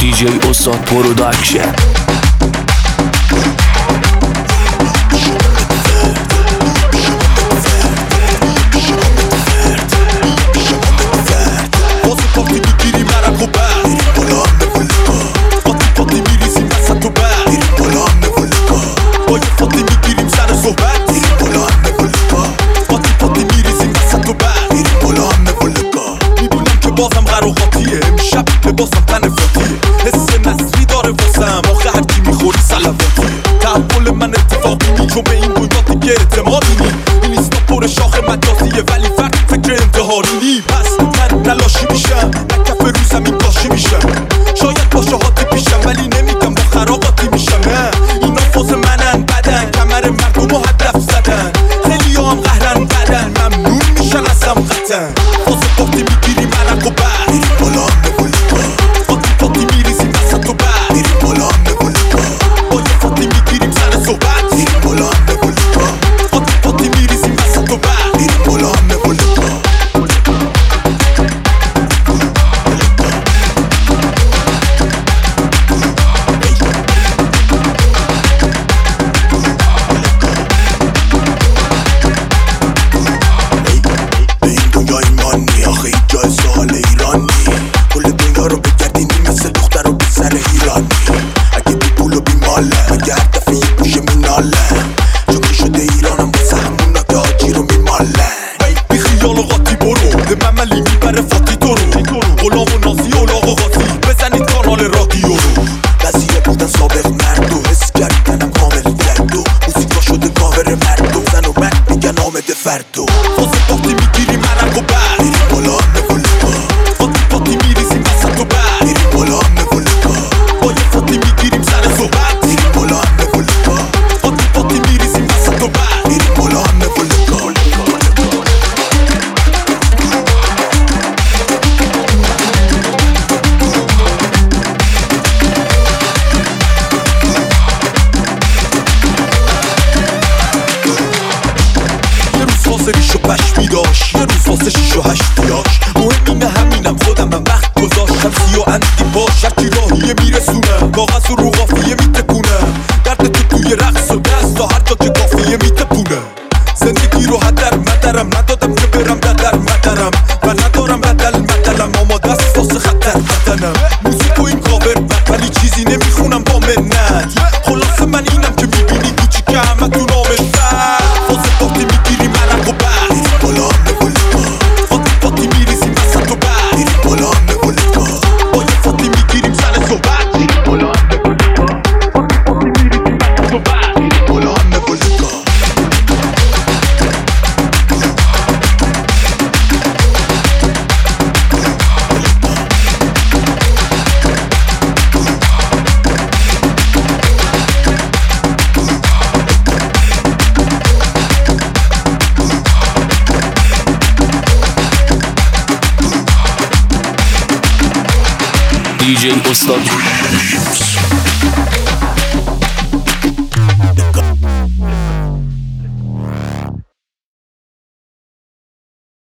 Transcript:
DJ استاد پروداکشن. بازم قراقاتیه امشب لباسم تن فاتیه حس نسلی داره واسم آخه هرچی میخوری سلواتیه تحول من اتفاقی نی چون به این دنیا دیگه اعتمادی نی این لیستا پر شاخ مجازیه ولی فرق فکر انتحاری نی پس من نلاشی میشم نه کف رو زمین کاشی میشم شاید با شهاتی پیشم ولی نمیگم با خراقاتی میشم نه اینا فاز منن بدن کمر مردم هدف زدن خیلی هم قهرن بدن ممنون میشن ازم قطن فاز پاتی میگیری منک و بر میری بالا نبولکا پاتی پاتی میریزیم وسط و بر میری بالا نبولکا با یه پاتی میگیریم سر صحبت میری بالا نبولکا پاتی پاتی میریزیم وسط و بر میری بالا نبولکا مملی میبره فاتی تو رو غلام و نازی و لاغ و غازی بزنید کانال رادیو رو قضیه بودن سابق مرد و حس کردنم کامل درد و موسیقا شده کاور مرد و زن و مرد میگن آمده فرد و فاز پاتی میگیری منک و بر میری بالا نبولکا فاتی پاتی میریزیم وسط و بر میری بالا نبولکا با یه فاتی میگیریم سر صحبت میری بالا نبولکا فاتی پاتی میریزیم وسط و بر میری بالا نبولکا ریشو پشمی داشت یه روز واسه 6 و 8 دیاش مهم اینه همینم خودم من وقت گذاشتم سی و اندی باش هرکی راهیه میرسونم کاغذ رو قافیه میتکونم درد تو توی رقص و دست تا هر جا که کافیه میتپونم زندگی رو هدر مدرم ندادم که برم در مدرم و ندارم بدل مدلم آماده است واسه خطر بدنم موزیک و این کاور ولی چیزی نمیخونم با منت خلاصه من اینم که میبینی کوچیک همه تو نامشتر فاز پاتی میگیری منک و بر میری بالا نبولکا فاتی پاتی میریزیم وسط و بر میری بالا نبولکا با یه فاتی میگیریم سر صحبت میری بالا نبولکا فاتی پاتی میریزیم وسط و بر میری بالا نبولکا DJ استاد